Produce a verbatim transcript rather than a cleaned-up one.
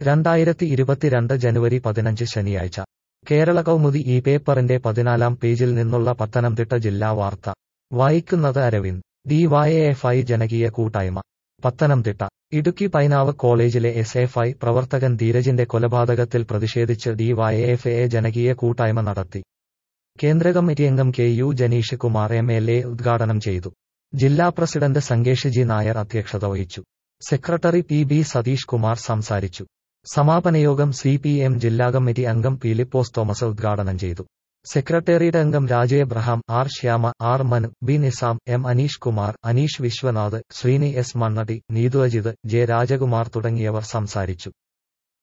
രണ്ടായിരത്തി ഇരുപത്തിരണ്ട് ജനുവരി പതിനഞ്ച് ശനിയാഴ്ച കേരള കൗമുദി ഈ പേപ്പറിന്റെ പതിനാലാം പേജിൽ നിന്നുള്ള പത്തനംതിട്ട ജില്ലാ വാർത്ത വായിക്കുന്നത് അരവിന്ദ്. ഡിവൈഎഫ്ഐ ജനകീയ കൂട്ടായ്മ. പത്തനംതിട്ട. ഇടുക്കി പൈനാവ് കോളേജിലെ എസ് എഫ് ഐ പ്രവർത്തകൻ ധീരജിന്റെ കൊലപാതകത്തിൽ പ്രതിഷേധിച്ച് ഡിവൈഎഫ്ഐ ജനകീയ കൂട്ടായ്മ നടത്തി. കേന്ദ്ര കമ്മിറ്റി അംഗം K U Janeesh Kumar M L A ഉദ്ഘാടനം ചെയ്തു. ജില്ലാ പ്രസിഡന്റ് സംഗേഷ് ജി നായർ അധ്യക്ഷത വഹിച്ചു. Secretary P B Satheesh Kumar സംസാരിച്ചു. സമാപനയോഗം സി പി എം ജില്ലാ കമ്മിറ്റി അംഗം ഫിലിപ്പോസ് തോമസ് ഉദ്ഘാടനം ചെയ്തു. സെക്രട്ടേറിയറ്റ് അംഗം Raja Abraham, R Shyama, R Manu, B Nizam, M Aneesh Kumar, Aneesh Viswanath, Sreeni S Mannadi, Neethu Ajith, J Rajakumar തുടങ്ങിയവർ സംസാരിച്ചു.